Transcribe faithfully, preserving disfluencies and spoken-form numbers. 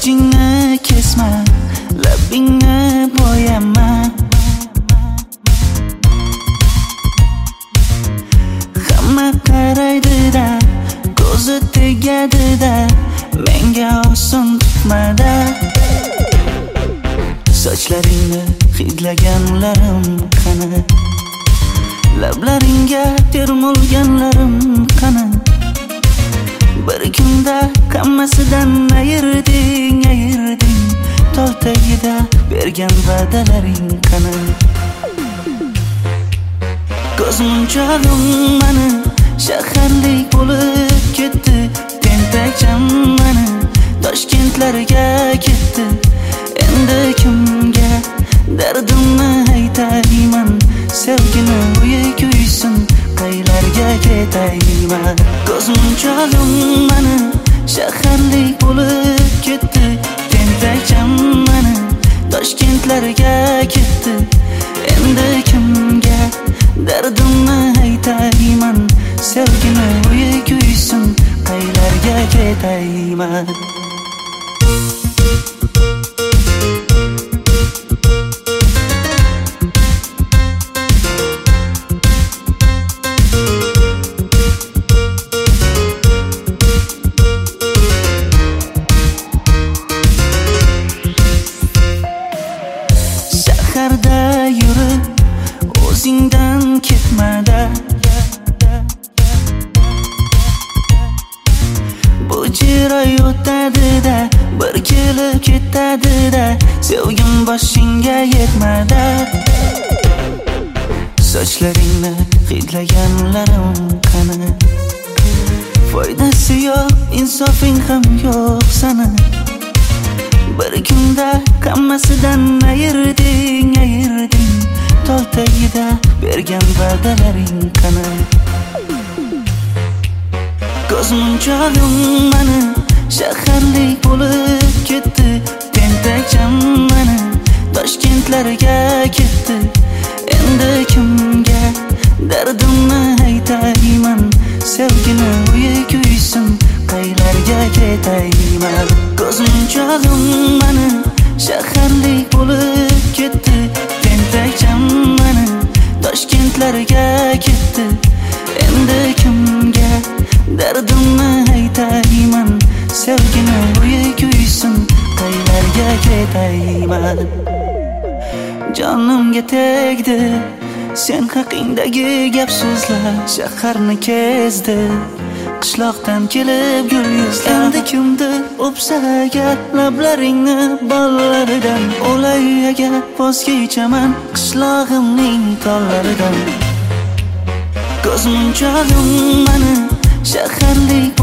sochingni kesma, labingni bo'yama. Hamma qaraydi-da, ko'zi tegadi-da, menga oson tutmada. Sochlaringni hidlaganlarim qani, lablaringga termulganlarim qani. Bir kunda hammasidan ayirding, ayirding. Tol tagida bergan va'dalaring qani. Ko'zmunchog'im mani shaharlik bo'lib ketdi, tentakcham mani Toshkentlarga ketdi. Endi kimga dardimni aytayman, sevgini uyi kuysin, qaylarga ketayman. Ko'zmunchog'im mani shaharlik bo'lib ketdi, tentakcham mani Toshkentlarga ketdi. Endi kimga dardimni aytayman, sevgini uyi kuysin, qaylarga ketayman. Shaharda yurib o'zingdan ketmada, bu chiroy o'tadi-da, bir kelib ketadi-da, sevgim boshingga yetmada. Sochlaringni hidlaganlarim qani, foydasi yo'q, insofing ham yo'q sana. Bir kunda hammasidan ayirding, ayirding. Tol tagida bergan va'dalaring qani. Ko'zmunchog'im mani shaharlik bo'lib ketdi, tentakcham mani Toshkentlarga ketdi. Endi kimga dardimni aytayman, sevgini uyi kuysin, qaylarga ketayman. Ko'zmunchog'im mani shaharlik bo'lib ketdi, tentakcham mani Toshkentlarga ketdi. Endi kimga dardimni aytayman, sevgini uyi kuysin, qaylarga ketayman. Jonimga tegdi sen haqingdagi gap so'zlar, shaharni kezdi qishloqdan kelib gul yuzlar. Endi kimdir o'psa agar lablaringni bollaridan, o'lay agar voz kechaman qishlog'imning tollaridan. Ko'zmunchog'im mani shaharlik